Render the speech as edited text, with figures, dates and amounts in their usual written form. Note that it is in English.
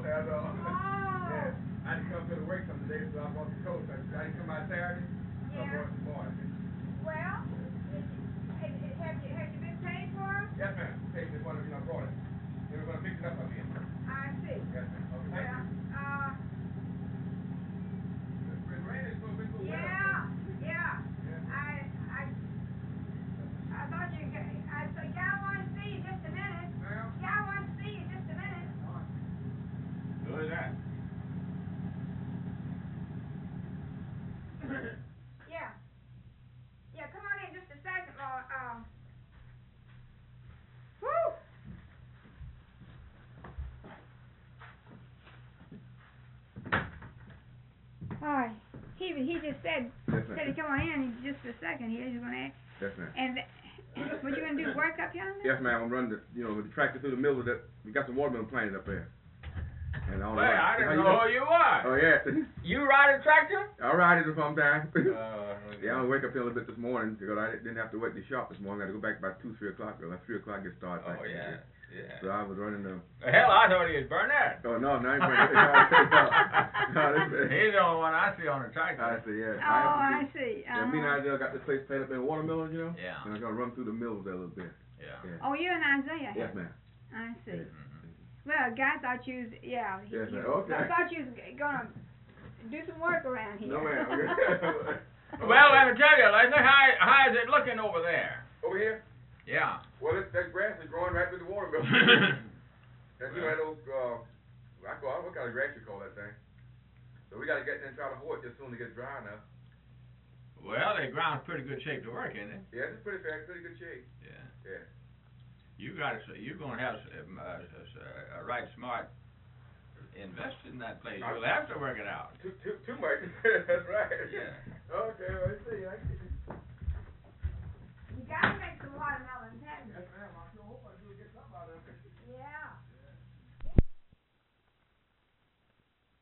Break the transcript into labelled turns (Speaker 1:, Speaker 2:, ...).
Speaker 1: coat as yeah. I had to come to the work some today, so I brought the coat. I didn't come out Saturday. So I brought it this morning.
Speaker 2: Well, have you been paid for it?
Speaker 1: Yes, ma'am. Paid this one, I brought it. They were going to fix it up again.
Speaker 2: I see.
Speaker 1: Yes, ma'am. Okay, thank you. It's raining, so it's been
Speaker 2: Yeah. I thought you could. I said, I want to see you just a minute.
Speaker 1: Ma'am?
Speaker 2: Yeah, I want to see you just a minute.
Speaker 3: Who is that?
Speaker 2: Yeah. Yeah, come on in just a second, woo! Alright. He just said he'd come on in just a second. He was going to ask.
Speaker 1: Yes, ma'am.
Speaker 2: And what you going to do, work up yonder?
Speaker 1: Yes, ma'am. I'm running the tractor through the middle of that. We got some watermelon planted up there. And all
Speaker 3: Well, I didn't know who you were.
Speaker 1: Oh, yeah.
Speaker 3: You ride a tractor?
Speaker 1: I ride it sometime.
Speaker 3: Okay.
Speaker 1: Yeah, I wake up here a little bit this morning because I didn't have to wait to shop this morning. I had to go back by 2, 3 o'clock. Like 3 o'clock get started.
Speaker 3: Oh, yeah. Yeah.
Speaker 1: So I was running the...
Speaker 3: Hell, I thought he was Burnett.
Speaker 1: Oh, no, I ain't Burnett.
Speaker 3: He's the only one I see on the tractor.
Speaker 1: I see, yeah.
Speaker 2: Oh, I see.
Speaker 1: Yeah, me and Isaiah got this place planted up in watermelon,
Speaker 3: Yeah.
Speaker 1: And I'm going to run through the mills there a little bit.
Speaker 3: Yeah.
Speaker 2: Oh, you and Isaiah?
Speaker 1: Yes, ma'am.
Speaker 2: I see.
Speaker 3: Mm-hmm.
Speaker 2: Well, guy thought you was, yeah.
Speaker 1: Yes, ma'am. Okay.
Speaker 2: I thought you was gonna do some work around here.
Speaker 1: No, ma'am.
Speaker 3: Well, let me tell you, Leslie, how is it looking over there?
Speaker 1: Over here?
Speaker 3: Yeah.
Speaker 1: Well, that grass is growing right through the watermelon. And you know that old, what kind of grass you call that thing? So we got to get in and try to hoe it just soon to get dry enough.
Speaker 3: Well, the ground's pretty good shape to work in, it?
Speaker 1: Yeah, it's pretty good shape.
Speaker 3: Yeah.
Speaker 1: Yeah.
Speaker 3: You're going to have a right smart investor in that place. You'll have to work it out.
Speaker 1: Too much. That's right.
Speaker 3: Yeah.
Speaker 1: Okay, well, let's see.